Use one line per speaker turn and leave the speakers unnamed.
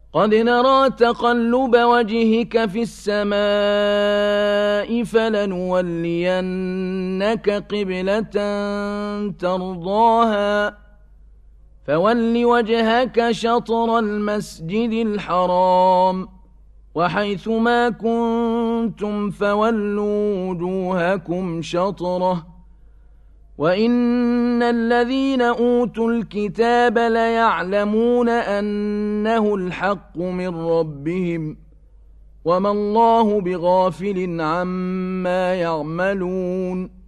قد نرى تقلب وجهك في السماء فلنولينك قبلة ترضاها فول وجهك شطر المسجد الحرام وحيث ما كنتم فولوا وجوهكم شطره وإن الذين أوتوا الكتاب ليعلمون أنه الحق من ربهم وما الله بغافل عما يعملون